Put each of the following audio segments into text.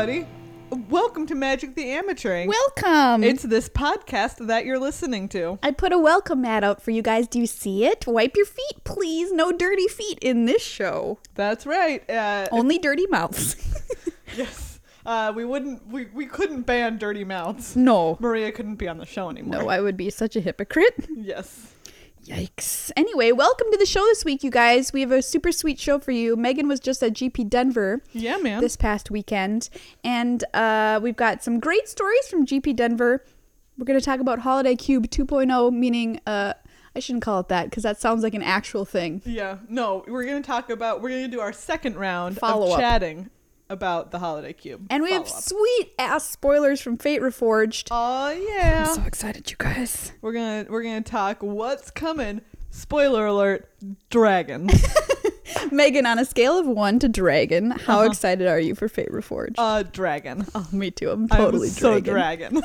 everybody. Welcome to Magic the Amateuring. Welcome. It's this podcast that you're listening to. I put a welcome mat out for you guys. Do you see it? Wipe your feet, please. No dirty feet in this show. That's right. Only dirty mouths. Yes. We couldn't ban dirty mouths. No. Maria couldn't be on the show anymore. No, I would be such a hypocrite. Yes. Yikes. Anyway, welcome to the show this week, you guys. We have a super sweet show for you. Megan was just at GP Denver. Yeah, man. This past weekend. And we've got some great stories from GP Denver. We're going to talk about Holiday Cube 2.0, meaning, I shouldn't call it that because that sounds like an actual thing. Yeah. No, we're going to do our second round Follow-up. of chatting about the Holiday Cube. And we have sweet ass spoilers from Fate Reforged. Oh, yeah. I'm so excited, you guys. We're gonna talk what's coming. Spoiler alert, dragon. Megan, on a scale of 1 to dragon, how excited are you for Fate Reforged? Dragon. Oh, me too. I'm totally so dragon.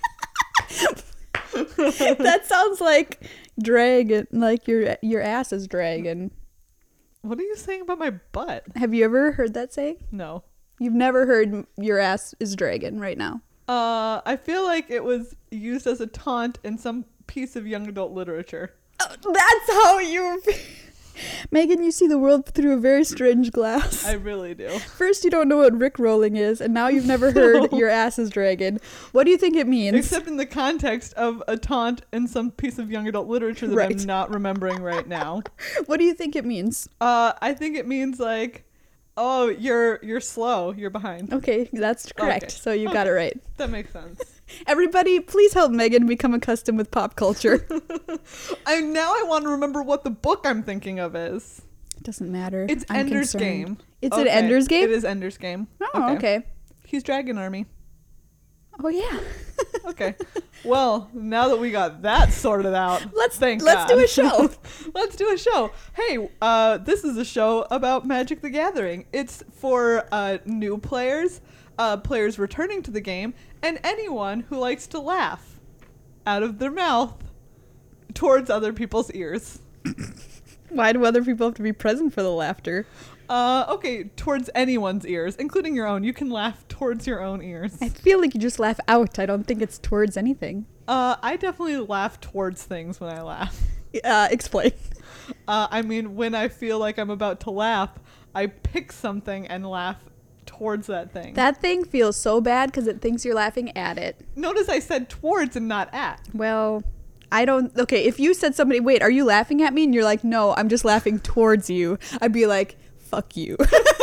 dragon. That sounds like dragon, like your ass is dragon. What are you saying about my butt? Have you ever heard that saying? No. You've never heard your ass is dragon right now. I feel like it was used as a taunt in some piece of young adult literature. Oh, that's how you... Megan, you see the world through a very strange glass. I really do. First, you don't know what rickrolling is, and now you've never heard your ass is dragon. What do you think it means? Except in the context of a taunt in some piece of young adult literature that Right. I'm not remembering right now. What do you think it means? I think it means like, oh, you're slow, you're behind. Okay, that's correct. Okay. So you got it right. That makes sense. Everybody, please help Megan become accustomed with pop culture. I want to remember what the book I'm thinking of is. It doesn't matter. It's I'm Ender's concerned. Game. It's an Ender's Game? It is Ender's Game. Oh, okay. He's Dragon Army. Oh, yeah. Okay. Well, now that we got that sorted out, Let's thank do God. a show. Let's do a show. Hey, this is a show about Magic the Gathering. It's for new players, players returning to the game, and anyone who likes to laugh out of their mouth towards other people's ears. Why do other people have to be present for the laughter? Okay, towards anyone's ears, including your own. You can laugh towards your own ears. I feel like you just laugh out. I don't think it's towards anything. I definitely laugh towards things when I laugh. Explain. I mean, when I feel like I'm about to laugh, I pick something and laugh towards that thing. That thing feels so bad because it thinks you're laughing at it. Notice I said towards and not at. Well, I don't... Okay, if you said somebody, wait, are you laughing at me? And you're like, no, I'm just laughing towards you. I'd be like, fuck you.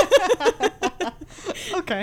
Okay.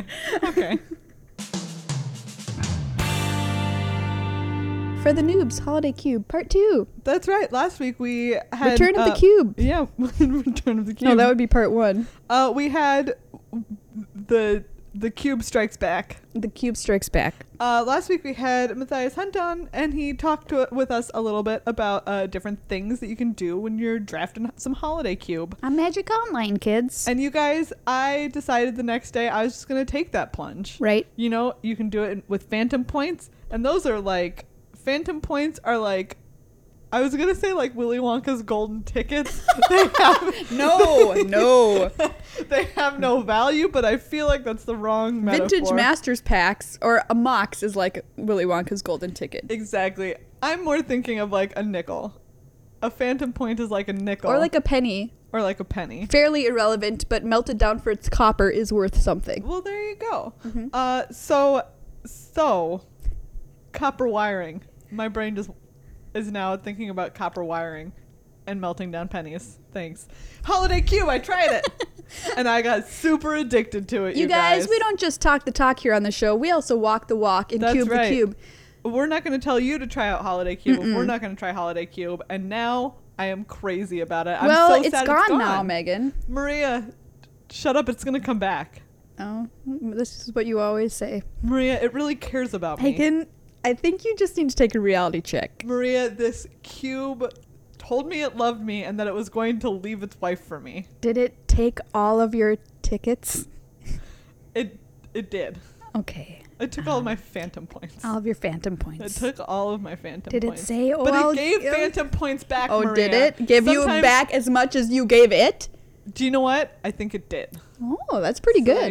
For the Noobs, Holiday Cube, Part 2. That's right. Last week we had... Return of the Cube. Yeah, Return of the Cube. No, that would be Part 1. We had the Cube Strikes Back. The Cube Strikes Back. Last week we had Matthias Hunt on, and he talked with us a little bit about different things that you can do when you're drafting some Holiday Cube. On Magic Online, kids. And you guys, I decided the next day I was just going to take that plunge. Right. You know, you can do it with Phantom Points, and those are like, Phantom Points are like, I was going to say like Willy Wonka's golden tickets. They have No. they have no value, but I feel like that's the wrong metaphor. Vintage Masters packs, or a Mox is like Willy Wonka's golden ticket. Exactly. I'm more thinking of like a nickel. A Phantom Point is like a nickel. Or like a penny. Or like a penny. Fairly irrelevant, but melted down for its copper is worth something. Well, there you go. Mm-hmm. So copper wiring. My brain just is now thinking about copper wiring and melting down pennies. Thanks. Holiday Cube, I tried it. And I got super addicted to it, You guys, we don't just talk the talk here on the show. We also walk the walk and That's cube right. the cube. We're not going to tell you to try out Holiday Cube. We're not going to try Holiday Cube. And now I am crazy about it. Well, I'm so it's sad gone now, Megan. Maria, shut up. It's going to come back. Oh, this is what you always say. Maria, it really cares about me. Megan, I think you just need to take a reality check. Maria, this cube told me it loved me and that it was going to leave its wife for me. Did it take all of your tickets? It did. Okay. It took all of my Phantom Points. All of your Phantom It points. took all of my Phantom Did Points. it say, oh, But I'll it gave give- Phantom Points back, Oh, Maria. did it? Give you Sometimes- back as much as you gave it? Do you know what? I think it did. Oh, that's pretty So good. there you go.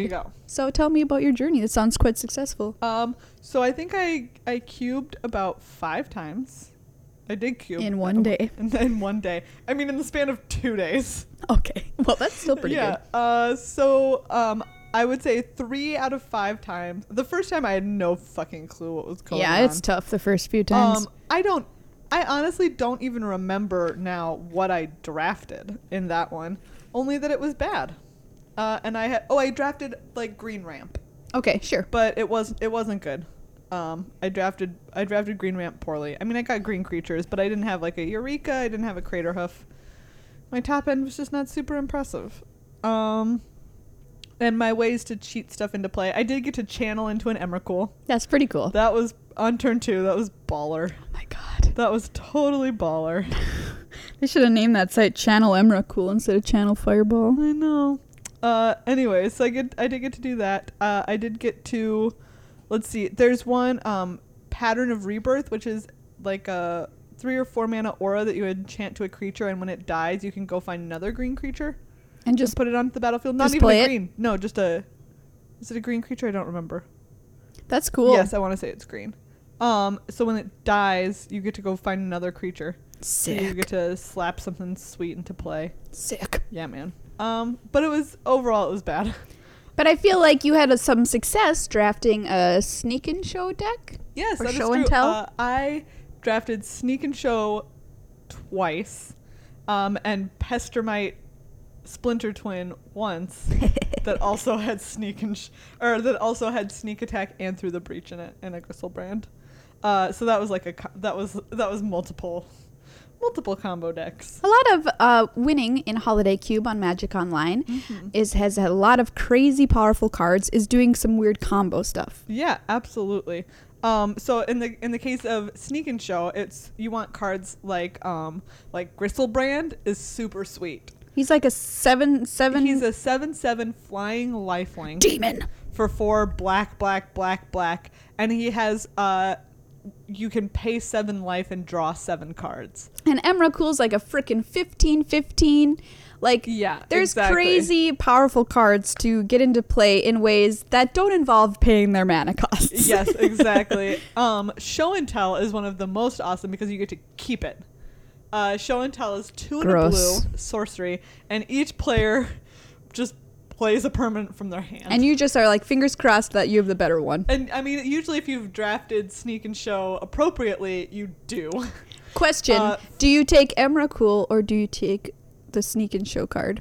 So tell me about your journey. That sounds quite successful. So I think I cubed about 5 times. I did cube In one day. In one day. I mean, in the span of 2 days. Okay. Well, that's still pretty good. I would say 3 out of 5 times. The first time I had no fucking clue what was going on. Yeah, it's tough the first few times. I honestly don't even remember now what I drafted in that one. Only that it was bad. And I drafted like Green Ramp. Okay, sure. But it wasn't good. I drafted Green Ramp poorly. I mean, I got green creatures, but I didn't have like a Eureka. I didn't have a Crater Hoof. My top end was just not super impressive. And my ways to cheat stuff into play, I did get to channel into an Emrakul. That's pretty cool. That was on turn 2. That was baller. Oh my god. That was totally baller. They should have named that site Channel Emrakul instead of Channel Fireball. I know. Anyways, so I did get to do that. I did get to, let's see, there's one Pattern of Rebirth, which is like a 3 or 4 mana aura that you enchant to a creature, and when it dies, you can go find another green creature And just put it onto the battlefield. Not even play a it? green. No, just a. Is it a green creature? I don't remember. That's cool. Yes, I want to say it's green. So when it dies, you get to go find another creature. So you Sick. get to slap something sweet into play. Sick. Yeah, man. But it was bad. But I feel like you had some success drafting a Sneak and Show deck. Yes, Or that is show true. and tell? I drafted Sneak and Show twice, and Pestermite Splinter Twin once. that also had sneak that also had sneak attack and Through the Breach in it, and a Gristlebrand. So that was like that was multiple combo decks. A lot of winning in Holiday Cube on Magic Online has had a lot of crazy powerful cards, is doing some weird combo stuff. Yeah, absolutely. So in the case of Sneak and Show, it's you want cards like Gristlebrand is super sweet. He's like a 7/7. He's a 7/7 flying lifelink demon for 4 black, and he has you can pay 7 life and draw 7 cards. And Emrakul's like a freaking 15/15. Like, yeah, there's exactly. crazy powerful cards to get into play in ways that don't involve paying their mana costs. Yes, exactly. Show and Tell is one of the most awesome because you get to keep it. Show and Tell is 2 and a blue sorcery, and each player just plays a permanent from their hand. And you just are like, fingers crossed that you have the better one. And I mean, usually if you've drafted Sneak and Show appropriately, you do. Question, do you take Emrakul or do you take the Sneak and Show card?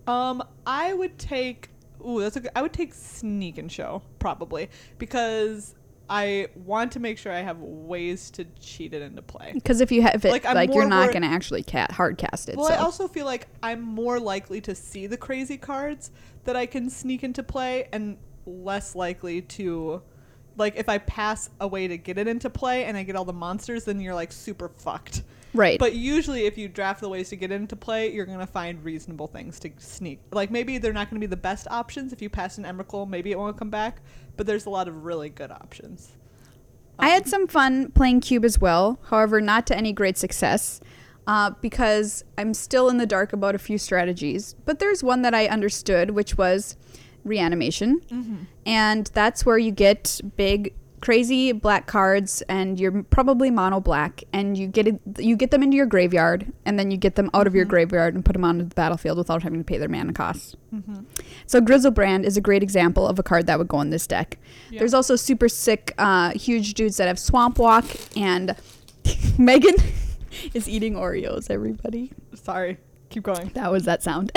I would take I would take Sneak and Show probably, because I want to make sure I have ways to cheat it into play. Because if you have it, like you're not going to actually hard cast it. Well, so. I also feel like I'm more likely to see the crazy cards that I can sneak into play, and less likely to, like, if I pass a way to get it into play and I get all the monsters, then you're like super fucked. Right. But usually if you draft the ways to get into play, you're going to find reasonable things to sneak. Like, maybe they're not going to be the best options. If you pass an Emrakul, maybe it won't come back. But there's a lot of really good options. I had some fun playing Cube as well. However, not to any great success. Because I'm still in the dark about a few strategies. But there's one that I understood, which was Reanimation. Mm-hmm. And that's where you get big crazy black cards, and you're probably mono black, and you get them into your graveyard, and then you get them out of your graveyard and put them onto the battlefield without having to pay their mana costs. So Grizzlebrand is a great example of a card that would go in this deck. Yeah. There's also super sick huge dudes that have Swamp Walk, and Megan is eating Oreos, everybody. Sorry, keep going. That was that sound.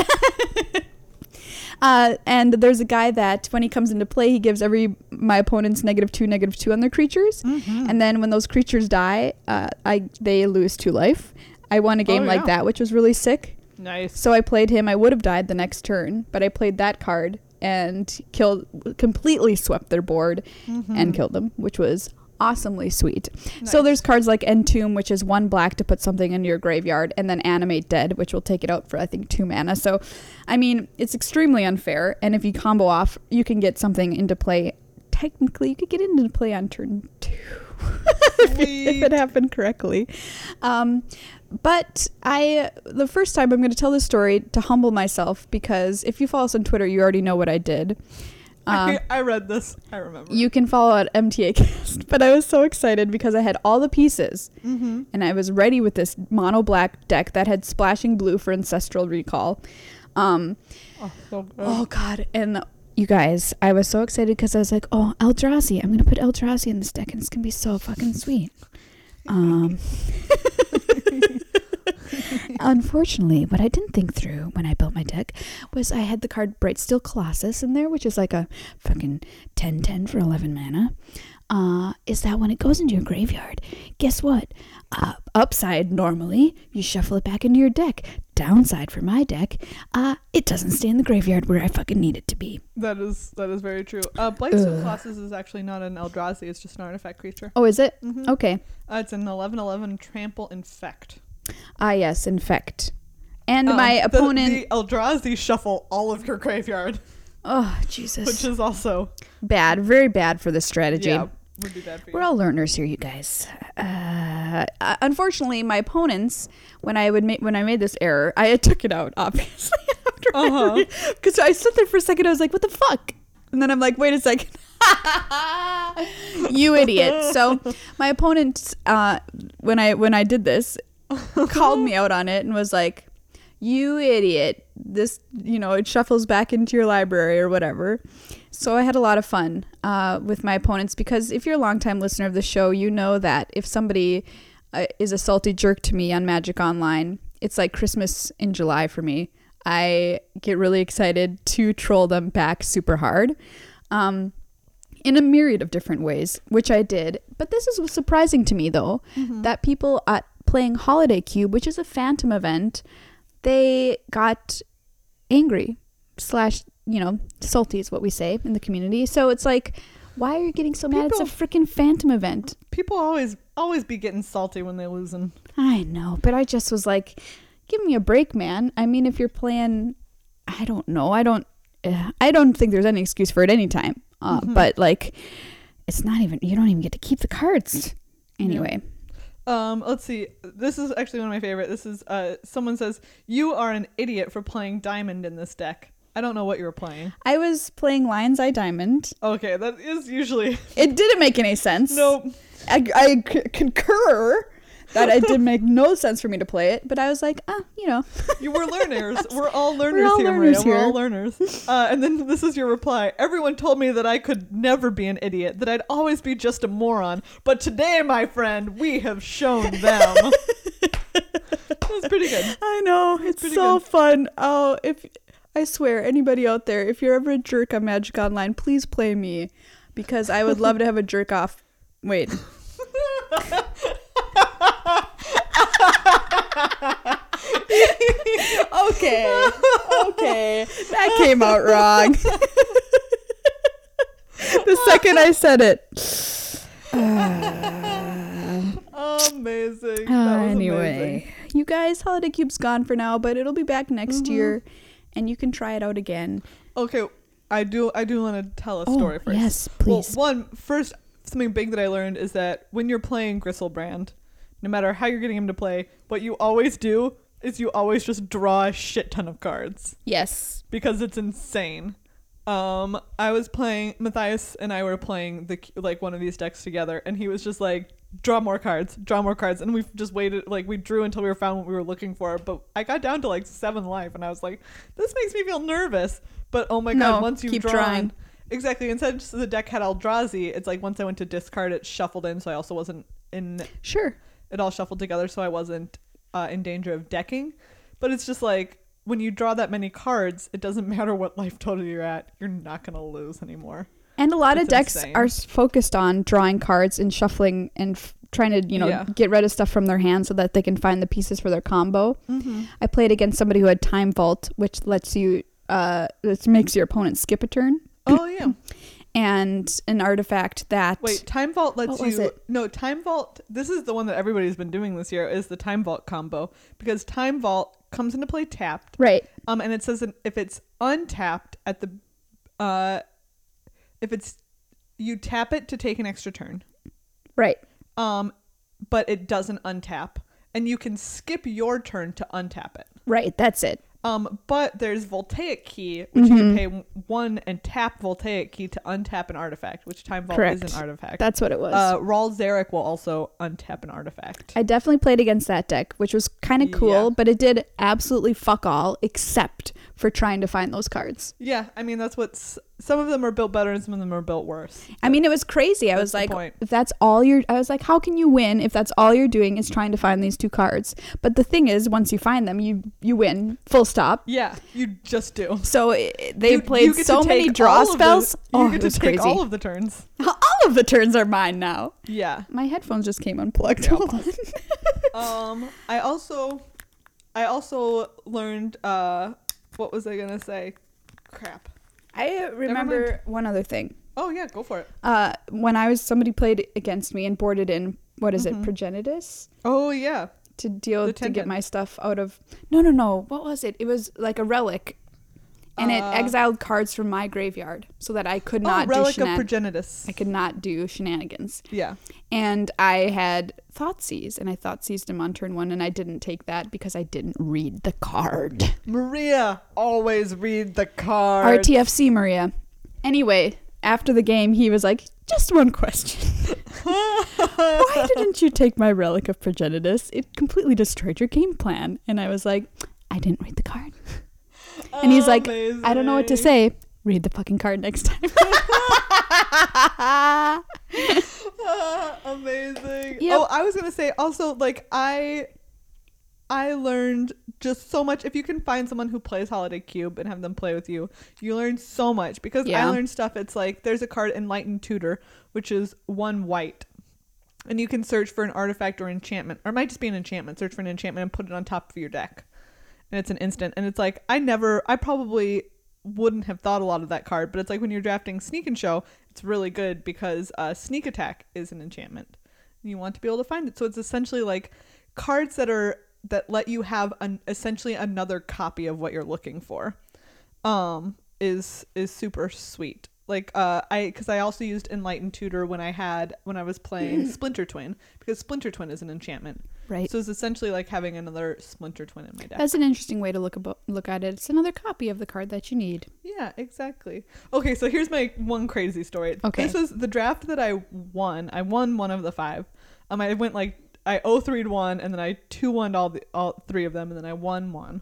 And there's a guy that when he comes into play, he gives my opponents -2/-2 on their creatures. And then when those creatures die, they lose 2 life. I won a game like that, which was really sick. Nice. So I played him. I would have died the next turn, but I played that card and completely swept their board and killed them, which was awesomely sweet. Nice. So there's cards like Entomb, which is 1 black to put something into your graveyard, and then Animate Dead, which will take it out for I think 2 mana. So I mean, it's extremely unfair, and if you combo off, you can get something into play. Technically you could get it into play on turn 2 if it happened correctly. But the first time I'm going to tell this story to humble myself, because if you follow us on Twitter, you already know what I did. I read this. I remember. You can follow at MTA Cast. But I was so excited because I had all the pieces. Mm-hmm. And I was ready with this mono black deck that had splashing blue for Ancestral Recall. So good. Oh, God. And you guys, I was so excited because I was like, oh, Eldrazi. I'm going to put Eldrazi in this deck and it's going to be so fucking sweet. Unfortunately, what I didn't think through when I built my deck was I had the card Brightsteel Colossus in there, which is like a fucking 10/10 for 11 mana. Is that when it goes into your graveyard, guess what? Upside, normally, you shuffle it back into your deck. Downside for my deck, it doesn't stay in the graveyard where I fucking need it to be. That is very true. Blightsteel Colossus is actually not an Eldrazi. It's just an artifact creature. Oh, is it? Mm-hmm. Okay. It's an 11/11 Trample Infect. Yes, Infect. And my opponent... The Eldrazi shuffle all of your graveyard. Oh, Jesus. Which is also... bad. Very bad for this strategy. Yeah, would be bad for you. We're all learners here, you guys. Unfortunately, my opponents, when I made this error, I took it out, obviously. Because I stood there for a second, I was like, what the fuck? And then I'm like, wait a second. You idiot. So my opponent, when I did this, called me out on it and was like, you idiot. This, it shuffles back into your library or whatever. So I had a lot of fun with my opponents because if you're a longtime listener of the show, you know that if somebody is a salty jerk to me on Magic Online, it's like Christmas in July for me. I get really excited to troll them back super hard in a myriad of different ways, which I did. But this is surprising to me, though, that people playing Holiday Cube, which is a Phantom event, they got angry / salty is what we say in the community. So it's like, why are you getting so mad? It's a freaking Phantom event. People always be getting salty when they're losing. I know, but I just was like, give me a break, man. I mean, if you're playing, I don't know. I don't think there's any excuse for it anytime. But like, it's not even, you don't even get to keep the cards. Anyway. Let's see. This is actually one of my favorite. This is, someone says, you are an idiot for playing Diamond in this deck. I don't know what you were playing. I was playing Lion's Eye Diamond. Okay, that is usually... It didn't make any sense. Nope. I concur that it did make no sense for me to play it, but I was like, You were learners. We're all learners here, Maria. We're all learners. And then this is your reply. Everyone told me that I could never be an idiot, that I'd always be just a moron. But today, my friend, we have shown them. That's pretty good. I know. It's so fun. Oh, I swear, anybody out there, if you're ever a jerk on Magic Online, please play me, because I would love to have a jerk off. Wait. Okay, that came out wrong. The second I said it. Amazing. Anyway, amazing. You guys, Holiday Cube's gone for now, but it'll be back next year, and you can try it out again. Okay, I do want to tell a story first. Yes, please. Well, first, something big that I learned is that when you're playing Griselbrand, no matter how you're getting him to play, what you always do is you always just draw a shit ton of cards. Yes. Because it's insane. I was playing, Matthias and I were playing one of these decks together, and he was just like, draw more cards, and we just waited, we drew until we found what we were looking for, but I got down to 7 life, and I was like, this makes me feel nervous, but oh my god, once you've drawn... Drawing. Exactly, instead of the deck had Eldrazi, it's like once I went to discard, it shuffled in, so I also wasn't in... Sure. It all shuffled together, so I wasn't in danger of decking, but it's just when you draw that many cards, it doesn't matter what life total you're at, you're not going to lose anymore. And a lot of decks are focused on drawing cards and shuffling and trying to, get rid of stuff from their hand so that they can find the pieces for their combo. Mm-hmm. I played against somebody who had Time Vault, which lets you, this makes your opponent skip a turn. Oh, yeah. And an artifact that... Wait, Time Vault lets you... No, Time Vault... This is the one that everybody's been doing this year, is the Time Vault combo. Because Time Vault comes into play tapped. Right. And it says if it's untapped at the... if it's... You tap it to take an extra turn. Right. But it doesn't untap. And you can skip your turn to untap it. Right, that's it. But there's Voltaic Key, which you can pay 1 and tap Voltaic Key to untap an artifact, which Time Vault Correct. is an artifact. That's what it was. Raul Zarek will also untap an artifact. I definitely played against that deck, which was kind of cool, Yeah. but it did absolutely fuck all except for trying to find those cards. Yeah, I mean, that's what's... Some of them are built better and some of them are built worse. I mean, it was crazy. I was the like, point. if that's all you're... I was like, how can you win if that's all you're doing is trying to find these 2 cards? But the thing is, once you find them, you win. Full stop. Yeah, you just do. So they You played get so to many take draw all of the- spells. You Oh, get it to was take crazy. all of the turns. All of the turns are mine now. Yeah. My headphones just came unplugged. Yeah, Hold on. I also learned what was I gonna say? Crap. I remember one other thing. Oh yeah, go for it. When somebody played against me and boarded in, what is it, Progenitus? Oh yeah. To The get Tintin. my stuff out of... No. What was it? It was like a relic. And it exiled cards from my graveyard so that I could not Relic do of Progenitus. I could not do shenanigans. Yeah. And I had Thoughtseize, and I Thoughtseized him on turn 1, and I didn't take that because I didn't read the card. Maria, always read the card. RTFC, Maria. Anyway, after the game, he was like, just one question. Why didn't you take my Relic of Progenitus? It completely destroyed your game plan. And I was like, I didn't read the card. And he's like, I don't know what to say. Read the fucking card next time. Amazing. Yep. Oh, I was gonna say also, like, I learned just so much. If you can find someone who plays Holiday Cube and have them play with you, you learn so much. Because I learned stuff. It's like there's a card, Enlightened Tutor, which is 1 white, and you can search for an artifact or enchantment, or it might just be an enchantment. Search for an enchantment and put it on top of your deck, and it's an instant. And it's like I probably wouldn't have thought a lot of that card, but it's like when you're drafting Sneak and Show, it's really good because Sneak Attack is an enchantment and you want to be able to find it. So it's essentially like cards that let you have essentially another copy of what you're looking for. Is super sweet. Like because I also used Enlightened Tutor when I was playing Splinter Twin, because Splinter Twin is an enchantment. Right. So it's essentially like having another Splinter Twin in my deck. That's an interesting way to look at it. It's another copy of the card that you need. Yeah, exactly. Okay, so here's my one crazy story. Okay. This was the draft that I won. I won one of the 5. I went like I 0-3'd one, and then I 2-1'd all 3 of them, and then I won one.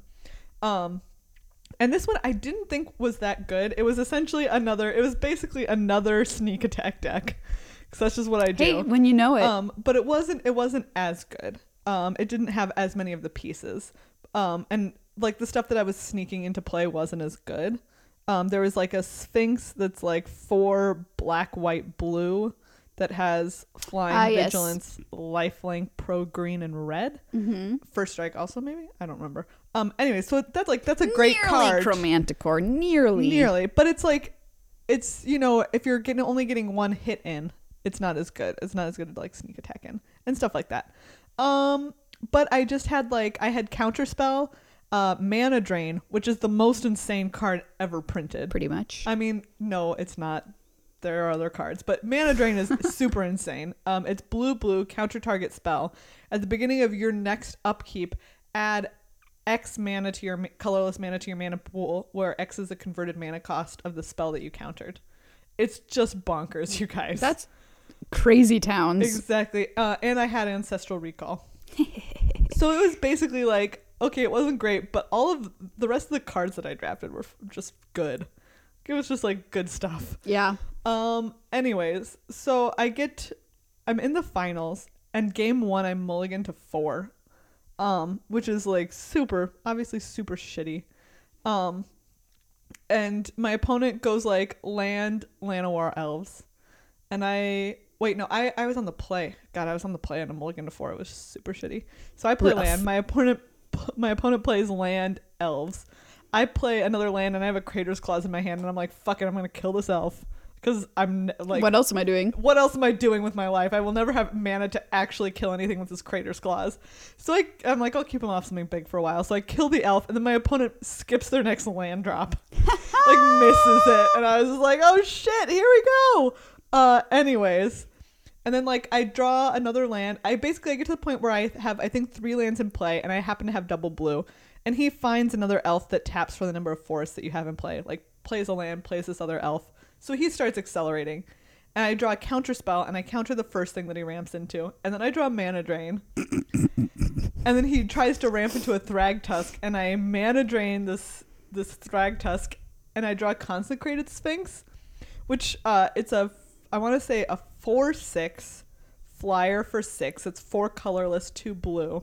And this one I didn't think was that good. It was basically another Sneak Attack deck. Because that's just what I do. Hey, when you know it. But it wasn't as good. It didn't have as many of the pieces. And like the stuff that I was sneaking into play wasn't as good. There was like a Sphinx that's like 4 black, white, blue that has flying, Yes. vigilance, lifelink, pro green, and red. Mm-hmm. First strike also maybe? I don't remember. Anyway, so that's a great card. Chromanticore, nearly. But it's like, it's, if you're only getting 1 hit in, it's not as good. It's not as good to like Sneak Attack in and stuff like that. But I just had I had Counterspell, Mana Drain, which is the most insane card ever printed. Pretty much. I mean, no, it's not. There are other cards, but Mana Drain is super insane. It's blue, counter target spell. At the beginning of your next upkeep, add X mana to your colorless mana to your mana pool, where X is the converted mana cost of the spell that you countered. It's just bonkers, you guys. That's crazy towns. Exactly. And I had Ancestral Recall. So it was basically like, okay, it wasn't great, but all of the rest of the cards that I drafted were just good. It was just like good stuff. Yeah. Anyways, so I'm in the finals, and game 1 I mulligan to 4, which is like obviously super shitty. And my opponent goes like land Llanowar Elves, and I was on the play. God, I was on the play and a mulligan to 4. It was super shitty. So I play Rough. land. My opponent plays land Elves. I play another land, and I have a Crater's Claws in my hand, and I'm like, fuck it, I'm gonna kill this elf. Because I'm like, What else am I doing? what else am I doing with my life? I will never have mana to actually kill anything with this Crater's Claws. So I'm like, I'll keep him off something big for a while. So I kill the elf, and then my opponent skips their next land drop. Like misses it. And I was just like, oh shit, here we go. Anyways. And then like I draw another land. I get to the point where I have I think 3 lands in play, and I happen to have double blue. And he finds another elf that taps for the number of forests that you have in play. Like plays a land, plays this other elf. So he starts accelerating. And I draw a counter spell, and I counter the first thing that he ramps into. And then I draw Mana Drain. And then he tries to ramp into a Thragtusk, and I Mana Drain this Thragtusk, and I draw Consecrated Sphinx, which it's a 4/6 flyer for 6. It's 4 colorless, 2 blue.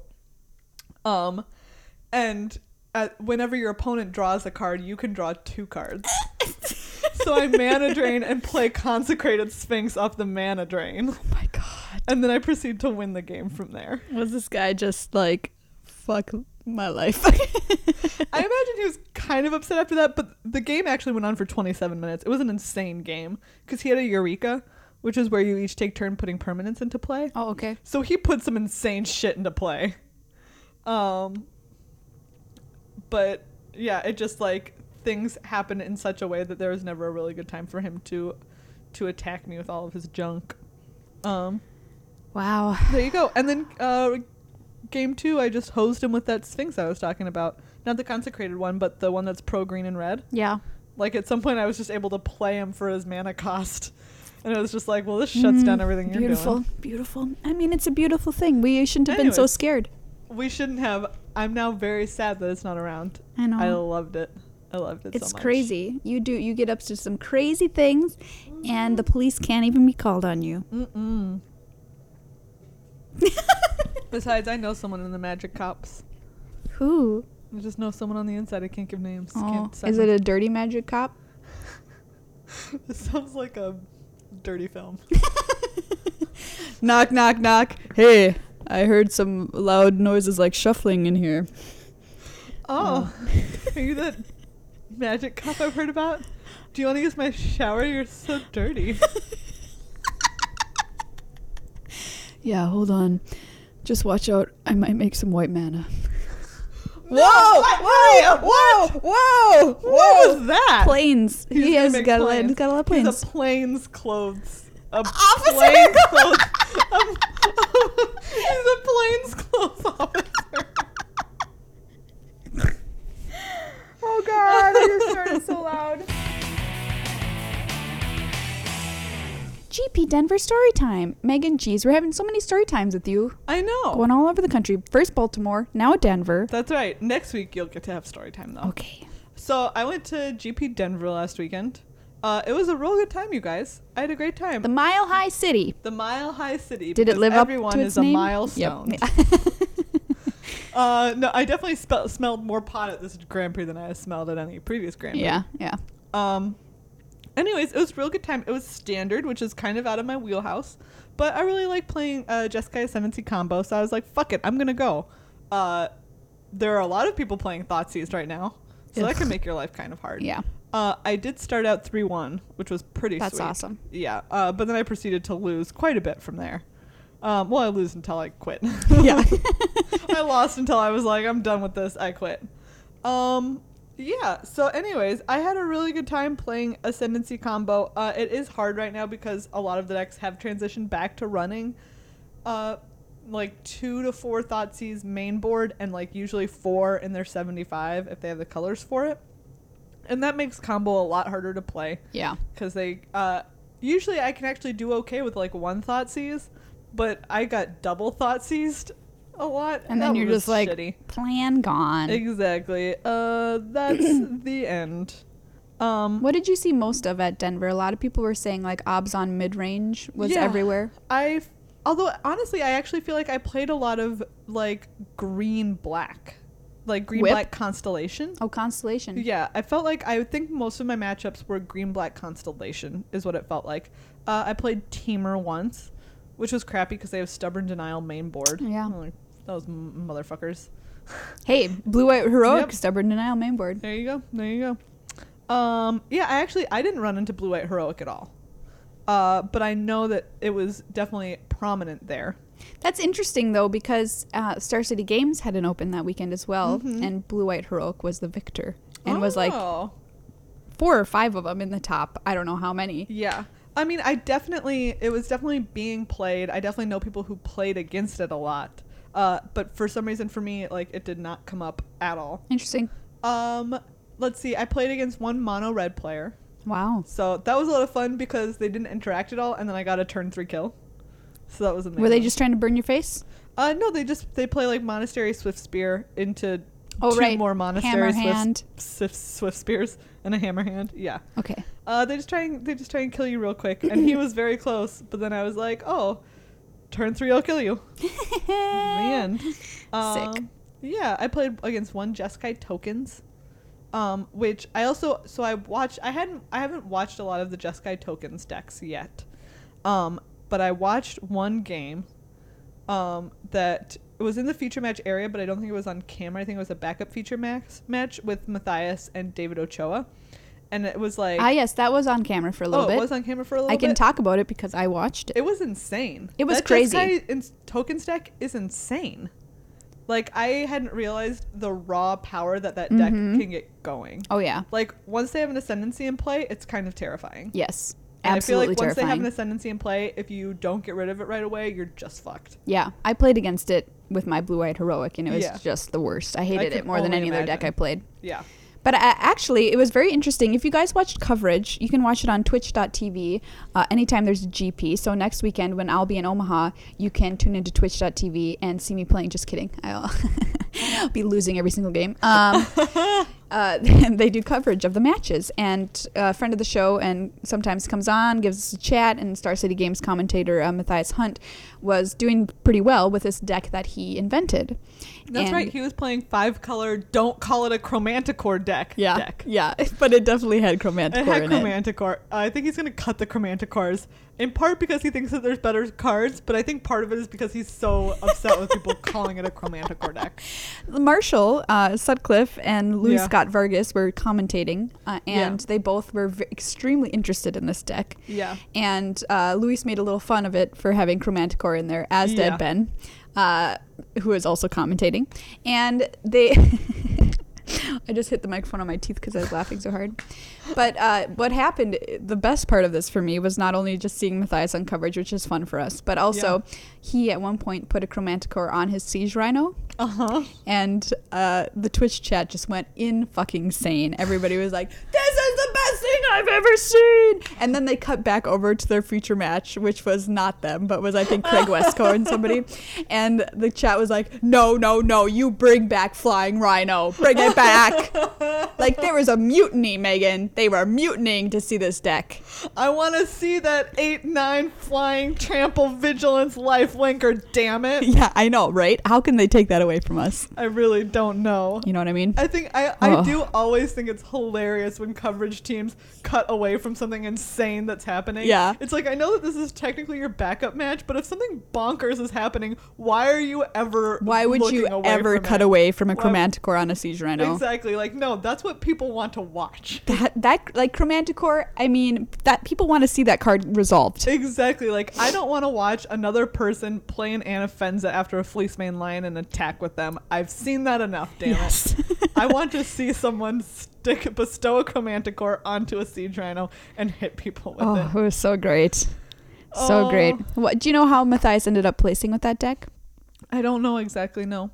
And whenever your opponent draws a card, you can draw 2 cards. So I Mana Drain and play Consecrated Sphinx off the Mana Drain. Oh my god. And then I proceed to win the game from there. Was this guy just like, fuck my life? I imagine he was kind of upset after that, but the game actually went on for 27 minutes. It was an insane game because he had a Eureka, which is where you each take turn putting permanents into play. Oh, okay. So he put some insane shit into play. But yeah, it just like things happen in such a way that there was never a really good time for him to attack me with all of his junk. Wow. There you go. And then game 2, I just hosed him with that Sphinx I was talking about. Not the consecrated one, but the one that's pro green and red. Yeah. Like at some point I was just able to play him for his mana cost. And it was just like, well, this shuts down everything you're doing. Beautiful. I mean, it's a beautiful thing. We shouldn't have been so scared. We shouldn't have. I'm now very sad that it's not around. I know. I loved it. So much. It's crazy. You get up to some crazy things, and the police can't even be called on you. Mm-mm. Besides, I know someone in the Magic Cops. Who? I just know someone on the inside. I can't give names. Oh, is it a dirty magic cop? This sounds like a dirty film. Knock, knock, knock. Hey, I heard some loud noises like shuffling in here. Oh, are you that magic cop I've heard about? Do you want to use my shower? You're so dirty. Yeah, hold on. Just watch out. I might make some white mana. No, whoa! What was that? Planes. He has got a lot of planes. He's a plains clothes. Officer! Plains clothes. He's a plains clothes officer. Oh god, I just started so loud. GP Denver story time. Megan, geez, we're having so many story times with you. I know. Going all over the country. First Baltimore, now Denver. That's right. Next week you'll get to have story time though. Okay. So I went to GP Denver last weekend. It was a real good time, you guys. I had a great time. The Mile High City. The Mile High City. Did it live up to its name? Everyone is a milestone. Yep. No, I definitely smelled more pot at this Grand Prix than I smelled at any previous Grand Prix. Yeah. Anyways, it was a real good time. It was standard, which is kind of out of my wheelhouse. But I really like playing Jeskai Ascendancy combo, so I was like, fuck it, I'm going to go. There are a lot of people playing Thoughtseize right now, so that can make your life kind of hard. Yeah. I did start out 3-1, which was pretty sweet. That's awesome. Yeah, but then I proceeded to lose quite a bit from there. Well, I lose until I quit. Yeah. I lost until I was like, I'm done with this. I quit. Yeah, so anyways, I had a really good time playing Ascendancy combo. It is hard right now because a lot of the decks have transitioned back to running like 2 to 4 Thoughtseize main board and like usually 4 in their 75 if they have the colors for it. And that makes combo a lot harder to play. Yeah. Because they usually I can actually do okay with like 1 Thoughtseize, but I got double Thoughtseized a lot, and then you're just like, shitty. Plan gone. Exactly. That's the end. What did you see most of at Denver? A lot of people were saying like Obzon mid-range was everywhere. Although honestly, I actually feel like I played a lot of like green-black. Like green-black Constellation. Oh, Constellation. Yeah, I felt like I think most of my matchups were green-black Constellation is what it felt like. I played Teamer once, which was crappy because they have Stubborn Denial main board. Yeah. Like, those motherfuckers. Hey, Blue-White Heroic, Yep. Stubborn Denial main board. There you go. Yeah, I didn't run into Blue-White Heroic at all. But I know that it was definitely prominent there. That's interesting, though, because Star City Games had an open that weekend as well, and Blue-White Heroic was the victor. And was like 4 or 5 of them in the top. I don't know how many. Yeah. I mean, it was definitely being played. I definitely know people who played against it a lot. But for some reason for me, like, it did not come up at all. Interesting. Let's see. I played against one mono red player. Wow. So that was a lot of fun because they didn't interact at all, and then I got a turn 3 kill. So that was amazing. Were they just trying to burn your face? No, they play like Monastery Swift Spear into right. more Monastery Hammer Swift Spears and a Hammer Hand. Yeah. Okay. They just try and kill you real quick, and he was very close. But then I was like, oh, turn 3, I'll kill you. The end. Sick. Yeah, I played against one Jeskai Tokens. Which I also I haven't watched a lot of the Jeskai Tokens decks yet. But I watched one game that it was in the feature match area, but I don't think it was on camera. I think it was a backup feature match with Matthias and David Ochoa. And it was like... yes, that was on camera for a little bit. Oh, it was on camera for a little bit? I can talk about it because I watched it. It was insane. It was crazy. Jeskai Tokens deck is insane. Like, I hadn't realized the raw power that deck can get going. Oh, yeah. Like, once they have an Ascendancy in play, it's kind of terrifying. Yes. And Absolutely I feel like once terrifying. they have an Ascendancy in play, if you don't get rid of it right away, you're just fucked. Yeah. I played against it with my Blue-White Heroic, and it was just the worst. I hated it more than any other deck I played. Yeah. But actually, it was very interesting. If you guys watched coverage, you can watch it on twitch.tv anytime there's a GP. So next weekend when I'll be in Omaha, you can tune into twitch.tv and see me playing. Just kidding. I'll be losing every single game. They do coverage of the matches. And a friend of the show and sometimes comes on, gives us a chat, and Star City Games commentator Matthias Hunt was doing pretty well with this deck that he invented. That's right. He was playing 5-color, don't call it a Chromanticore deck. Yeah, but it definitely had Chromanticore in it. It had Chromanticore. I think he's going to cut the Chromanticores, in part because he thinks that there's better cards, but I think part of it is because he's so upset with people calling it a Chromanticore deck. Marshall, Sutcliffe, and Louis Scott Vargas were commentating, and they both were extremely interested in this deck. Yeah. And Louis made a little fun of it for having Chromanticore in there, as did Ben. Who is also commentating, and they I just hit the microphone on my teeth because I was laughing so hard. But what happened, the best part of this for me was not only just seeing Matthias on coverage, which is fun for us, but also he at one point put a Chromanticore on his Siege Rhino. And the Twitch chat just went in fucking sane. Everybody was like, this is the best thing I've ever seen. And then they cut back over to their feature match, which was not them, but was I think Craig Westco and somebody. And the chat was like, no, you bring back Flying Rhino. Bring it back. Like, there was a mutiny, Megan. They were mutinying to see this deck. I want to see that 8/9 flying trample vigilance life linker, damn it. Yeah, I know, right? How can they take that away from us? I really don't know. You know what I mean? I think I do always think it's hilarious when coverage teams cut away from something insane that's happening. Yeah. It's like, I know that this is technically your backup match, but if something bonkers is happening, why would you ever cut away from a Chromanticore on a Siege Rhino? Exactly. Like, no, that's what people want to watch. That like Chromanticore, I mean, that people want to see that card resolved. Exactly. Like, I don't want to watch another person play an Anafenza after a Fleecemane Lion and attack with them. I've seen that enough, damn it. I want to see someone bestow a Chromanticore onto a Siege Rhino and hit people with it. Oh, it was so great. So great. What, do you know how Matthias ended up placing with that deck? I don't know exactly, no.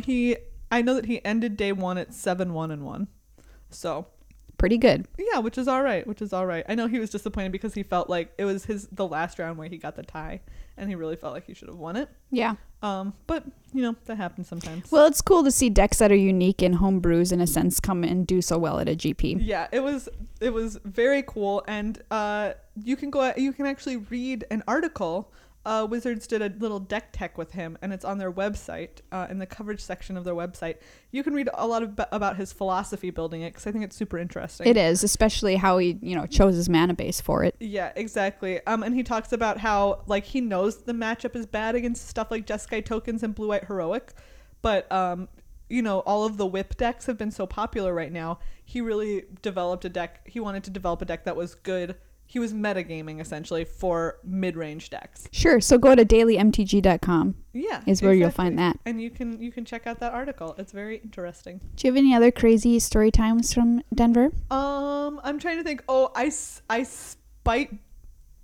I know that he ended day 1 at 7-1-1. So pretty good. Yeah, which is all right. I know he was disappointed because he felt like it was the last round where he got the tie, and he really felt like he should have won it. Yeah. But that happens sometimes. Well, it's cool to see decks that are unique and homebrews in a sense come and do so well at a GP. Yeah, it was very cool, and you can actually read an article. Wizards did a little deck tech with him, and it's on their website, in the coverage section of their website. You can read a lot about his philosophy building it, because I think it's super interesting. It is, especially how he chose his mana base for it. Yeah, exactly. And he talks about how, like, he knows the matchup is bad against stuff like Jeskai Tokens and Blue-White Heroic, but all of the whip decks have been so popular right now. He really developed a deck. He wanted to develop a deck that was good. He was metagaming, essentially, for mid-range decks. Sure. So go to dailymtg.com. Yeah. Is where you'll find that. And you can check out that article. It's very interesting. Do you have any other crazy story times from Denver? I'm trying to think. Oh, I spite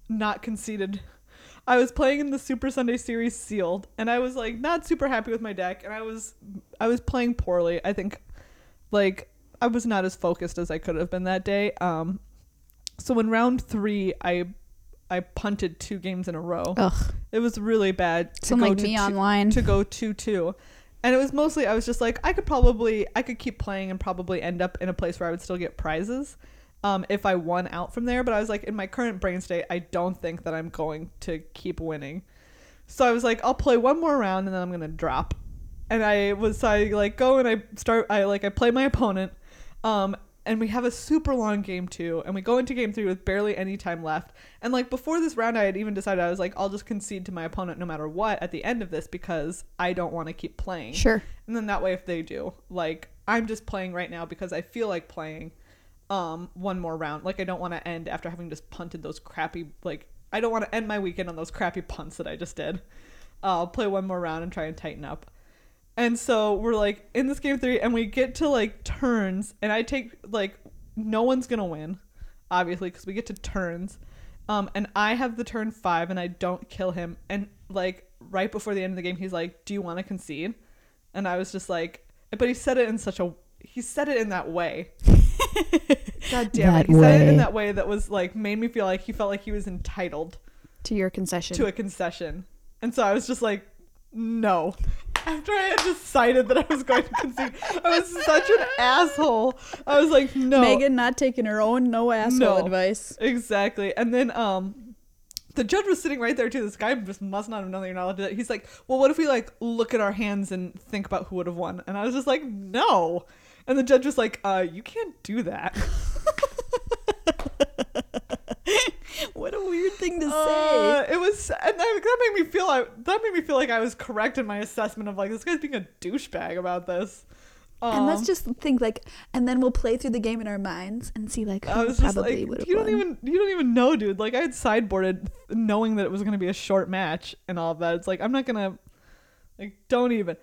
not conceded. I was playing in the Super Sunday Series sealed, and I was like not super happy with my deck, and I was playing poorly. I think like I was not as focused as I could have been that day. So in round 3, I punted 2 games in a row. Ugh. It was really bad. Sound like me online. To go 2-2. And it was mostly, I was just like, I could keep playing and probably end up in a place where I would still get prizes if I won out from there. But I was like, in my current brain state, I don't think that I'm going to keep winning. So I was like, I'll play one more round and then I'm going to drop. And I go and I play my opponent. And we have a super long game 2, and we go into game 3 with barely any time left. And like before this round, I had even decided, I was like, I'll just concede to my opponent no matter what at the end of this, because I don't want to keep playing. Sure. And then that way, if they do, like, I'm just playing right now because I feel like playing one more round. Like, I don't want to end after having just punted those crappy, like, I don't want to end my weekend on those crappy punts that I just did. I'll play one more round and try and tighten up. And so we're like in this game 3, and we get to like turns, and I take like, no one's gonna win, obviously, because we get to turns, and I have the turn 5, and I don't kill him, and like right before the end of the game, he's like, do you want to concede? And I was just like, but he said it in that way. God damn it. He said it in that way that was like, made me feel like he felt like he was entitled to your concession. To a concession. And so I was just like, no. After I had decided that I was going to concede, I was such an asshole. I was like, no. Megan not taking her own no asshole advice. Exactly. And then the judge was sitting right there too. This guy just must not have known that you're not allowed to do that. He's like, well, what if we like look at our hands and think about who would have won? And I was just like, no. And the judge was like, you can't do that. What a weird thing to say. It was, and that made me feel like I was correct in my assessment of like, this guy's being a douchebag about this. And let's just think like, and then we'll play through the game in our minds and see like who probably would have won. You don't even know, dude. Like I had sideboarded knowing that it was going to be a short match and all of that. It's like, I'm not going to, like, don't even,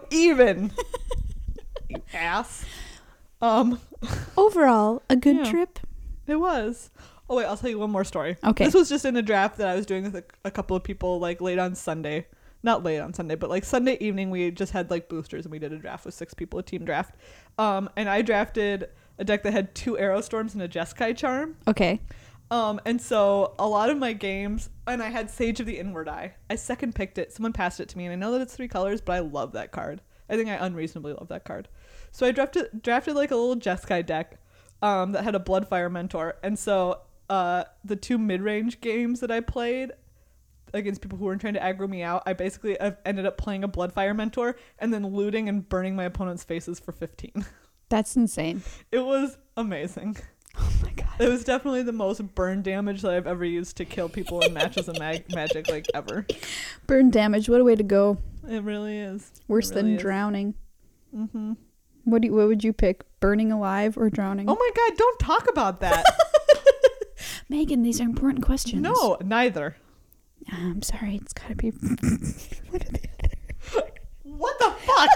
you ass. Overall, a good trip. It was. Oh wait, I'll tell you one more story. Okay. This was just in a draft that I was doing with a couple of people like late on Sunday. Not late on Sunday, but like Sunday evening we just had like boosters and we did a draft with 6 people, a team draft. And I drafted a deck that had 2 Aerostorms and a Jeskai Charm. Okay. And so a lot of my games, and I had Sage of the Inward Eye. I second picked it. Someone passed it to me, and I know that it's 3 colors, but I love that card. I think I unreasonably love that card. So I drafted like a little Jeskai deck that had a Bloodfire Mentor. And so the 2 mid-range games that I played against people who were trying to aggro me out, I basically ended up playing a Bloodfire Mentor and then looting and burning my opponent's faces for 15. That's insane. It was amazing. Oh my god. It was definitely the most burn damage that I've ever used to kill people in matches of Magic, like, ever. Burn damage, what a way to go. It really is. Worse than drowning. Mm-hmm. What would you pick? Burning alive or drowning? Oh my god, don't talk about that. Megan, these are important questions. No, neither. I'm sorry, it's gotta be one or the other. What the fuck?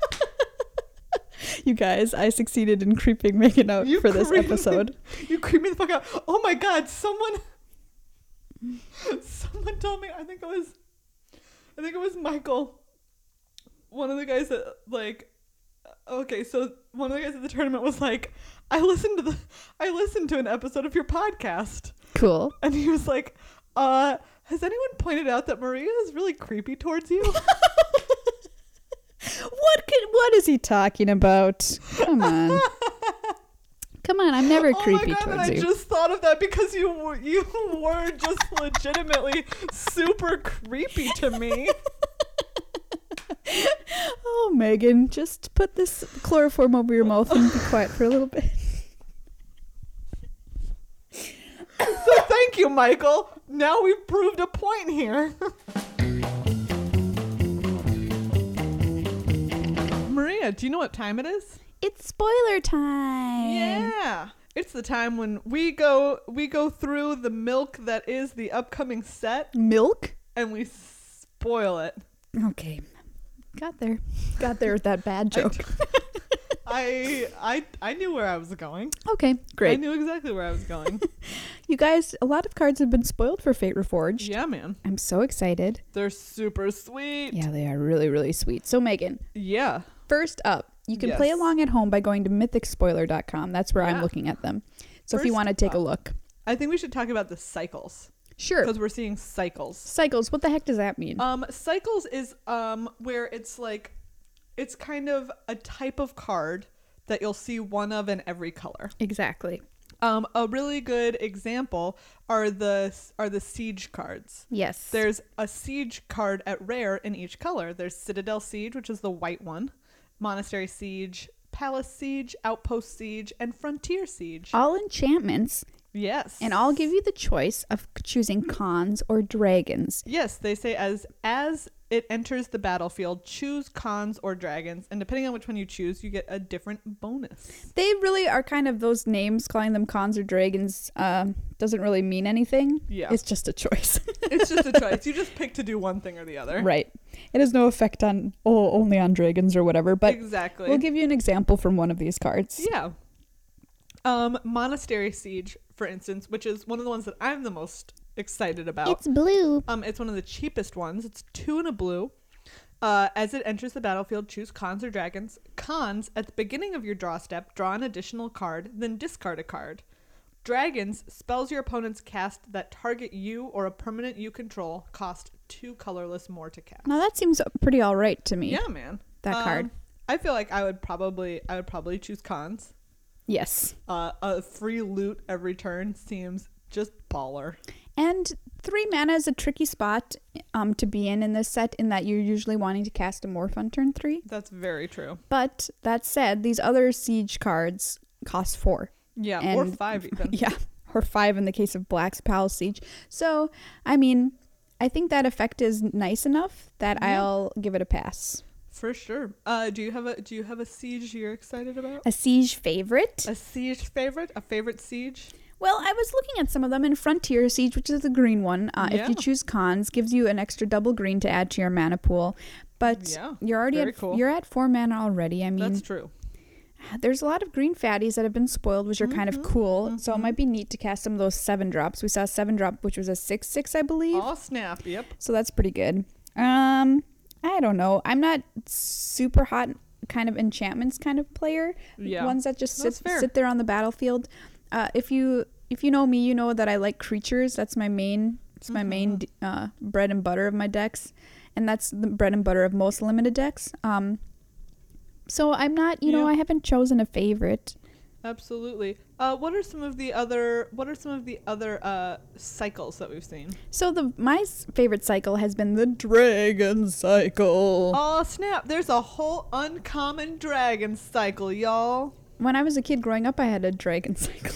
You guys, I succeeded in creeping Megan out for this episode. You creeped me the fuck out. Oh my god, someone told me, I think it was Michael. One of the guys that like, okay, so one of the guys at the tournament was like, I listened to an episode of your podcast. Cool. And he was like, has anyone pointed out that Maria is really creepy towards you? What is he talking about? Come on. Come on, I'm never creepy towards you. I just thought of that because you were just legitimately super creepy to me. Oh, Megan, just put this chloroform over your mouth and be quiet for a little bit. So thank you, Michael. Now we've proved a point here. Maria, do you know what time it is? It's spoiler time. Yeah. It's the time when we go through the milk that is the upcoming set. Milk? And we spoil it. Okay. Got there with that bad joke. I knew where I was going. Okay, I great. knew exactly where I was going. You guys, a lot of cards have been spoiled for Fate Reforged. Yeah, man. I'm so excited. They're super sweet. Yeah, they are really, really sweet. So, Megan, Yeah. first up, you can play Yes. along at home by going to mythicspoiler.com. That's where I'm Yeah. looking at them. So if you First want to take a up. look. I think we should talk about the cycles Sure. because we're seeing cycles. Cycles, what the heck does that mean? Cycles is where it's like it's kind of a type of card that you'll see one of in every color. Exactly. A really good example are the siege cards. Yes. There's a siege card at rare in each color. There's Citadel Siege, which is the white one, Monastery Siege, Palace Siege, Outpost Siege, and Frontier Siege. all enchantments, Yes. and I'll give you the choice of choosing cons or dragons. Yes, they say as it enters the battlefield, choose cons or dragons, and depending on which one you choose, you get a different bonus. They really are kind of those names, calling them cons or dragons doesn't really mean anything. Yeah. It's just a choice. It's just a choice. You just pick to do one thing or the other. Right. It has no effect on, only on dragons or whatever, but Exactly. we'll give you an example from one of these cards. Yeah. Monastery Siege, for instance, which is one of the ones that I'm the most excited about. blue. It's one of the cheapest ones. It's 2 and a blue. As it enters the battlefield, choose cons or dragons. Cons, at the beginning of your draw step, draw an additional card, then discard a card. Dragons, spells your opponents cast that target you or a permanent you control cost 2 colorless more to cast. Now that seems pretty all right to me. Yeah, man. That card. I feel like I would probably choose cons. Yes. A free loot every turn seems just baller. And 3 mana is a tricky spot to be in this set, in that you're usually wanting to cast a morph on turn 3. That's very true. But that said, these other siege cards cost 4. Yeah, or And- 5 even. Yeah, or 5 in the case of Black's Palace Siege. So, I mean, I think that effect is nice enough that Yeah. I'll give it a pass. For sure. Do you have a siege you're excited about? A siege favorite? A siege favorite? A favorite siege? Well, I was looking at some of them in Frontier Siege, which is the green one. If Yeah. you choose cons, gives you an extra double green to add to your mana pool. But Yeah, you're already very at cool. you're at 4 mana already. I mean, That's true. there's a lot of green fatties that have been spoiled, which are kind of cool. So it might be neat to cast some of those 7-drops. We saw a 7-drop, which was a 6/6, I believe. Oh, snap. Yep. So that's pretty good. I don't know. I'm not super hot kind of enchantments kind of player. Yeah. Ones that just That's fair. sit there on the battlefield. If you know me, you know that I like creatures. That's my main. It's my main bread and butter of my decks, and that's the bread and butter of most limited decks. So I'm not. You know, Yeah. I haven't chosen a favorite. Absolutely. What are some of the other cycles that we've seen? So my favorite cycle has been the dragon cycle. Oh, snap. There's a whole uncommon dragon cycle, y'all. When I was a kid growing up, I had a dragon cycle.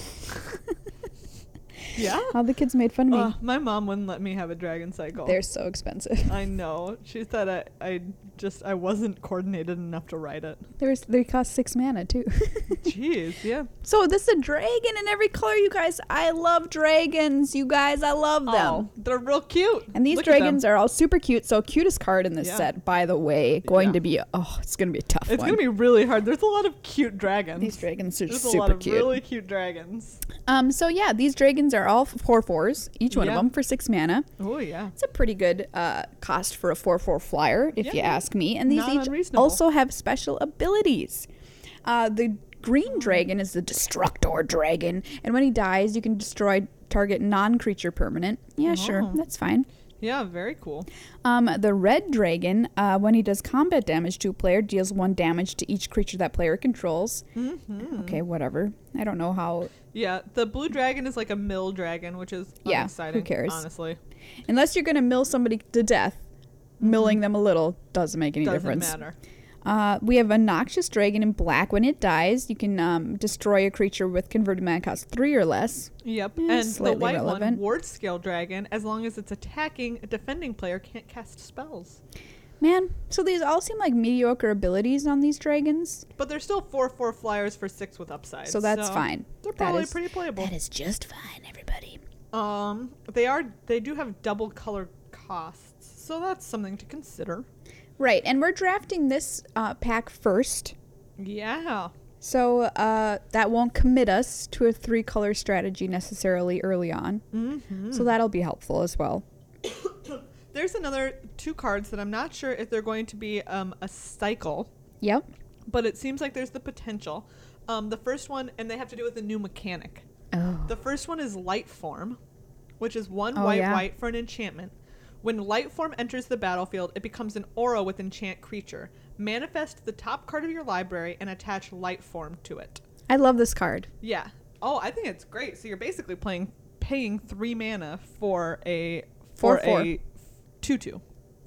Yeah? All the kids made fun of me. My mom wouldn't let me have a dragon cycle. They're so expensive. I know. She said I wasn't coordinated enough to write it. They cost 6 mana too. Jeez, yeah. So this is a dragon in every color, you guys. I love dragons, you guys. I love them. Oh, they're real cute. And these Look at them. dragons are all super cute. So cutest card in this Yeah. set, by the way, going to be it's gonna be a tough It's one. gonna be really hard. There's a lot of cute dragons. These dragons are There's a super lot of cute. really cute dragons. So yeah, these dragons are all 4/4s, each one of Yeah. them for 6 mana. Oh yeah. It's a pretty good cost for a 4/4 flyer, if you Yeah, ask me. And these not each unreasonable. also have special abilities. The green dragon is the Destructor Dragon, and when he dies, you can destroy target non-creature permanent. Yeah, sure, Oh. that's fine. Yeah, very cool. The red dragon, when he does combat damage to a player, deals 1 damage to each creature that player controls. Mm-hmm. Okay, whatever. I don't know how. Yeah, the blue dragon is like a mill dragon, which is Yeah, unexciting. who cares? Honestly, Unless you're going to mill somebody to death, milling them a little doesn't make any doesn't difference. matter. We have a Noxious Dragon in black. When it dies, you can destroy a creature with converted mana cost 3 or less. Yep, Yeah, and the slightly white relevant. one, Ward Scale Dragon, as long as it's attacking, a defending player can't cast spells. Man, so these all seem like mediocre abilities on these dragons. But they're still 4/4 flyers for 6 with upside. So that's fine. They're That probably is- pretty playable. That is just fine, everybody. They do have double color costs, so that's something to consider. Right, and we're drafting this pack first. Yeah. So that won't commit us to a 3-color strategy necessarily early on. Mm-hmm. So that'll be helpful as well. There's another 2 cards that I'm not sure if they're going to be a cycle, Yep. but it seems like there's the potential. The first one, and they have to do with a new mechanic. Oh. The first one is Light Form, which is 1 Oh, white yeah. white for an enchantment. When Light Form enters the battlefield, it becomes an aura with enchant creature. Manifest the top card of your library and attach Light Form to it. I love this card. Yeah. Oh, I think it's great. So you're basically paying 3 mana for a 4/4. 2/2.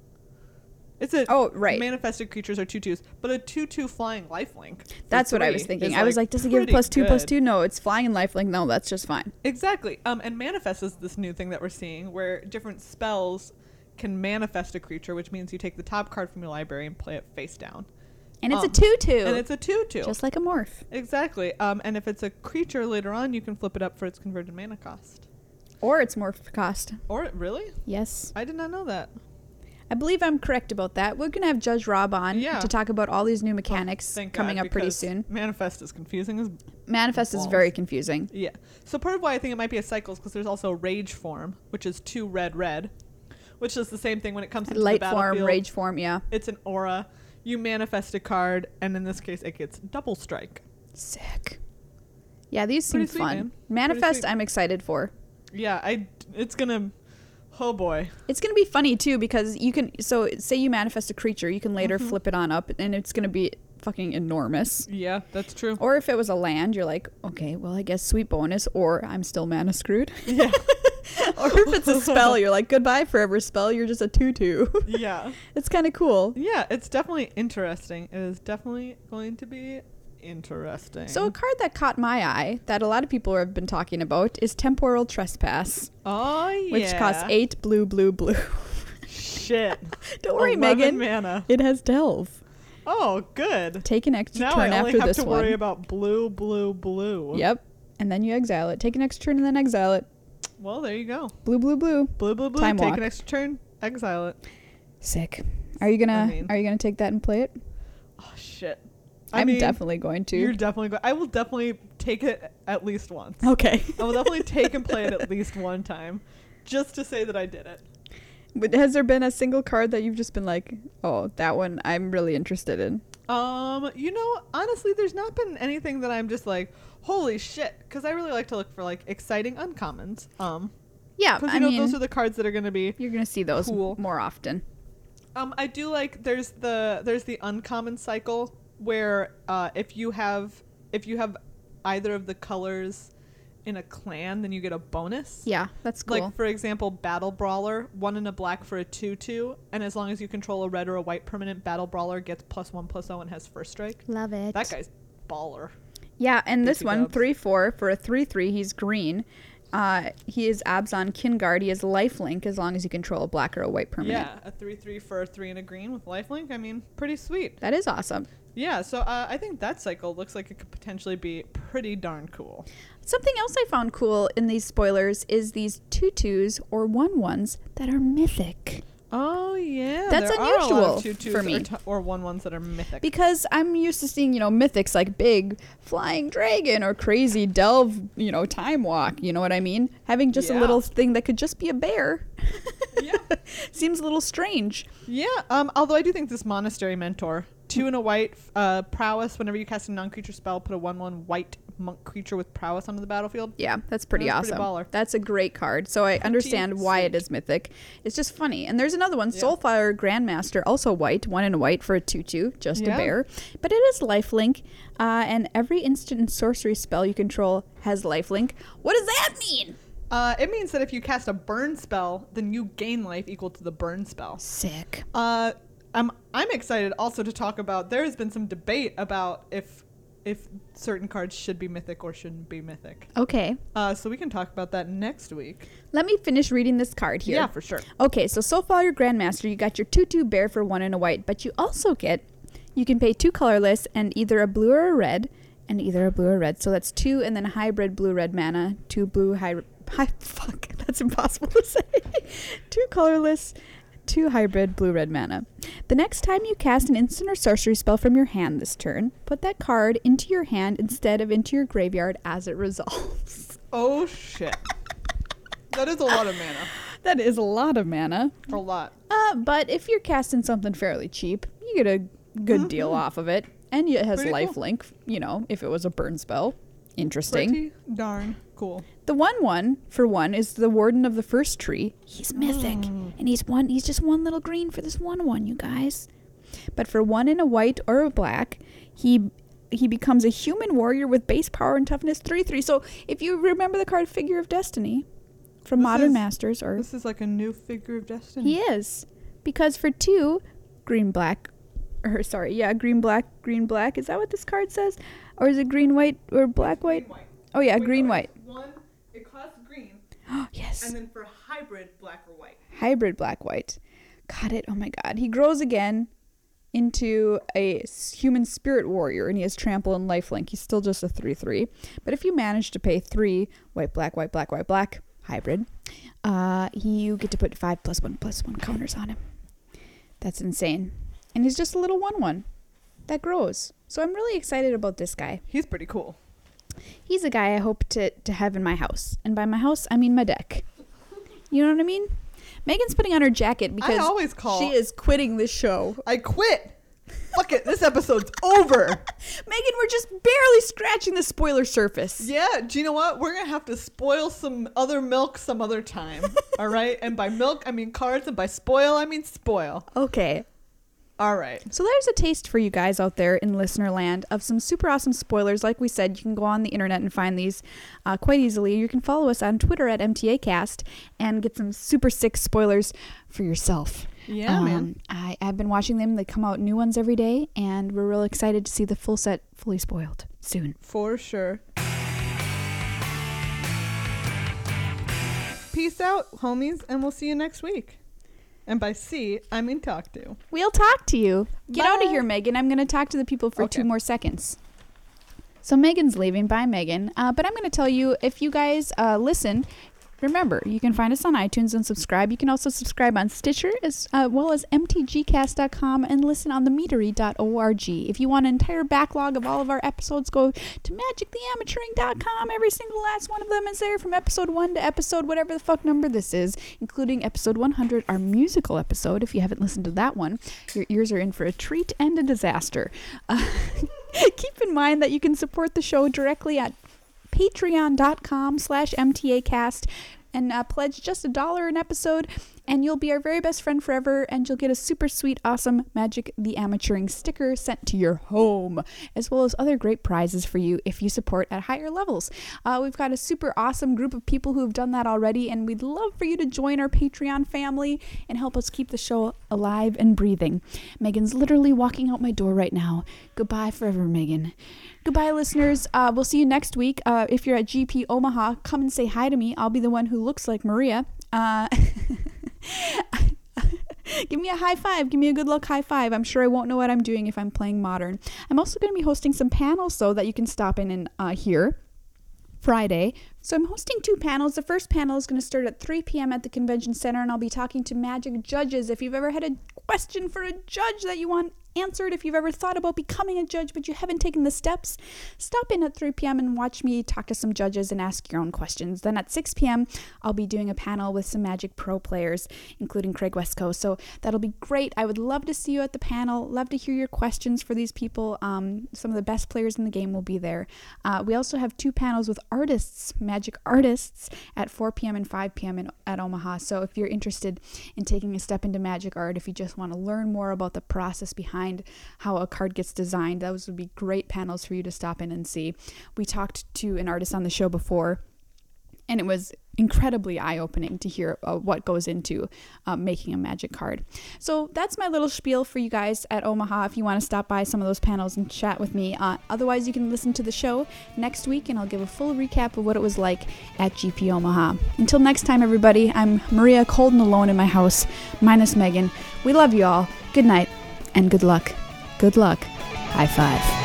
It's a right. manifested creatures are 2/2s, but a 2/2 flying lifelink. That's what I was thinking. I was like, does it give +2/+2? No, it's flying and lifelink. No, that's just fine. Exactly. And manifest is this new thing that we're seeing where different spells can manifest a creature, which means you take the top card from your library and play it face down. And it's a 2/2. And it's a 2/2. Just like a morph. Exactly. And if it's a creature later on, you can flip it up for its converted mana cost. Or its morph cost. Or really? Yes. I did not know that. I believe I'm correct about that. We're going to have Judge Rob on Yeah. to talk about all these new mechanics Thank coming God, up pretty because soon. Manifest is confusing as Manifest is balls. very confusing. Yeah. So part of why I think it might be a cycle is because there's also Rage Form, which is 2 red, which is the same thing when it comes into Light the form, battlefield. rage form, yeah. It's an aura. You manifest a card, and in this case, it gets double strike. Sick. Yeah, these seem Pretty sweet, fun. man. Manifest, sweet. I'm excited for. Yeah, it's gonna. Oh boy. It's going to be funny too because you can, so say you manifest a creature, you can later Mm-hmm. flip it on up and it's going to be fucking enormous. Yeah, that's true. Or if it was a land, you're like, okay, well, I guess sweet bonus, or I'm still mana screwed. Yeah. Or if it's a spell, you're like, goodbye forever spell, you're just a 2/2. Yeah. It's kind of cool. Yeah, it's definitely interesting. It is definitely going to be interesting. So a card that caught my eye that a lot of people have been talking about is Temporal Trespass, oh yeah. which costs 8 blue, blue, blue. Shit. Don't worry, 11 Megan. mana. It has Delve. Oh, good. Take an extra Now turn I only after have this to one. worry about blue, blue, blue. Yep. And then you exile it. Take an extra turn and then exile it. Well, there you go. Blue, blue, blue. Blue, blue, blue. Time Take walk. an extra turn. Exile it. Sick. Are you gonna take that and play it? Oh shit. I'm definitely going to. You're definitely going. I will definitely take it at least once. Okay. I will definitely take and play it at least one time, just to say that I did it. But has there been a single card that you've just been like, oh, that one I'm really interested in? Honestly, there's not been anything that I'm just like, holy shit, because I really like to look for like exciting uncommons. Yeah, Because I mean, those are the cards that are going to be. you're gonna see those cool. more often. I do like there's the uncommon cycle where if you have either of the colors in a clan, then you get a bonus. Yeah, that's cool. Like, for example, Battle Brawler, 1 and a black for a 2/2, and as long as you control a red or a white permanent, Battle Brawler gets +1/+0 and has first strike. Love it. That guy's baller. Yeah, and this Dookie one, dubs. 3/4 for a 3/3. He's green. He is Abzan Kinguard. He has lifelink as long as you control a black or a white permanent. Yeah, a 3/3 for a 3 and a green with lifelink. I mean, pretty sweet. That is awesome. Yeah, so I think that cycle looks like it could potentially be pretty darn cool. Something else I found cool in these spoilers is these 2/2s or 1/1s that are mythic. Oh yeah, That's there are a lot unusual of 2/2s for me. or 1/1s that are mythic. Because I'm used to seeing, mythics like big flying dragon or crazy delve, time walk. You know what I mean? Having just a Yeah. little thing that could just be a bear. Yeah. Seems a little strange. Yeah, although I do think this Monastery Mentor, 2 and a white, prowess. Whenever you cast a non-creature spell, put a 1/1 white monk creature with prowess onto the battlefield. Yeah, that's pretty That's pretty awesome. baller. That's a great card. So I understand why it is mythic. It's just funny. And there's another one, Yeah. Soulfire Grandmaster, also white, 1 and a white for a 2/2, just Yeah. a bear. But it is lifelink, and every instant and sorcery spell you control has lifelink. What does that mean? It means that if you cast a burn spell, then you gain life equal to the burn spell. Sick. I'm excited also to talk about. There has been some debate about if certain cards should be mythic or shouldn't be mythic. Okay. So we can talk about that next week. Let me finish reading this card here. Yeah, for sure. Okay, so Soulfire Grandmaster, you got your 2/2 bear for 1 and a white, but you also you can pay 2 colorless and either a blue or a red, and either a blue or red. So that's 2 and then hybrid blue-red mana, 2 blue fuck, that's impossible to say. 2 colorless, 2 hybrid blue-red mana. The next time you cast an instant or sorcery spell from your hand this turn, put that card into your hand instead of into your graveyard as it resolves. Oh, shit. That is a lot of mana. That is a lot of mana. A lot. But if you're casting something fairly cheap, you get a good deal off of it. And it has Pretty lifelink, you know, if it was a burn spell. Interesting. Pretty darn cool. The 1/1 for 1 is the Warden of the First Tree. He's mythic. And he's just 1 little green for this 1/1, you guys. But for 1 in a white or a black, he becomes a human warrior with base power and toughness 3/3. So if you remember the card Figure of Destiny from Modern Masters, or this is like a new Figure of Destiny. he is. Because for 2 green black, green black. Is that what this card says? Or is it green white or black white? Green white. Oh yeah, Wait, green no, white. One, it costs green. Yes. And then for hybrid black or white. Hybrid black white. Got it. Oh my god. He grows again into a human spirit warrior, and he has trample and lifelink. He's still just a 3/3. But if you manage to pay 3 white black hybrid, you get to put 5+1/+1 counters on him. That's insane. And he's just a little 1/1 that grows. So I'm really excited about this guy. He's pretty cool. He's a guy I hope to have in my house. And by my house, I mean my deck. You know what I mean? Megan's putting on her jacket because I always call. she is quitting this show. I quit. Fuck it. This episode's over. Megan, we're just barely scratching the spoiler surface. Yeah. Do you know what? We're going to have to spoil some other milk some other time. All right? And by milk, I mean cards. And by spoil, I mean spoil. Okay. All right. So there's a taste for you guys out there in listener land of some super awesome spoilers. Like we said, you can go on the internet and find these quite easily. You can follow us on Twitter at MTAcast and get some super sick spoilers for yourself. Yeah, man. I've been watching them. They come out new ones every day, and we're real excited to see the full set fully spoiled soon. For sure. Peace out, homies, and we'll see you next week. And by see, I mean talk to. We'll talk to you. Get Bye. out of here, Megan. I'm going to talk to the people for Okay. 2 more seconds. So Megan's leaving. Bye, Megan. But I'm going to tell you, if you guys listen, remember, you can find us on iTunes and subscribe. You can also subscribe on Stitcher as well as mtgcast.com and listen on themeatery.org. If you want an entire backlog of all of our episodes, go to magictheamateuring.com. Every single last one of them is there from episode 1 to episode whatever the fuck number this is, including episode 100, our musical episode. If you haven't listened to that one, your ears are in for a treat and a disaster. Keep in mind that you can support the show directly at patreon.com/mtacast and pledge just $1 an episode, and you'll be our very best friend forever, and you'll get a super sweet, awesome Magic the Amateuring sticker sent to your home, as well as other great prizes for you if you support at higher levels. We've got a super awesome group of people who have done that already, and we'd love for you to join our Patreon family and help us keep the show alive and breathing. Megan's literally walking out my door right now. Goodbye forever, Megan. Goodbye, listeners. We'll see you next week. If you're at GP Omaha, come and say hi to me. I'll be the one who looks like Maria. Give me a high five. Give me a good luck high five. I'm sure I won't know what I'm doing if I'm playing Modern. I'm also going to be hosting some panels, though, that you can stop in and hear Friday. So I'm hosting 2 panels. The first panel is going to start at 3 p.m. at the Convention Center, and I'll be talking to Magic judges. If you've ever had a question for a judge that you want answered, if you've ever thought about becoming a judge but you haven't taken the steps, stop in at 3 p.m. and watch me talk to some judges and ask your own questions. Then at 6 p.m. I'll be doing a panel with some Magic Pro players, including Craig Westco. So that'll be great. I would love to see you at the panel. Love to hear your questions for these people. Some of the best players in the game will be there. We also have 2 panels with artists, Magic artists, at 4 p.m. and 5 p.m. at Omaha. So if you're interested in taking a step into Magic art, if you just want to learn more about the process behind how a card gets designed, those would be great panels for you to stop in and see. We talked to an artist on the show before, and it was incredibly eye-opening to hear what goes into making a Magic card. So that's my little spiel for you guys at Omaha if you want to stop by some of those panels and chat with me. Otherwise, you can listen to the show next week, and I'll give a full recap of what it was like at GP Omaha. Until next time, everybody, I'm Maria, cold and alone in my house, minus Megan. We love you all. Good night, and good luck. Good luck. High five.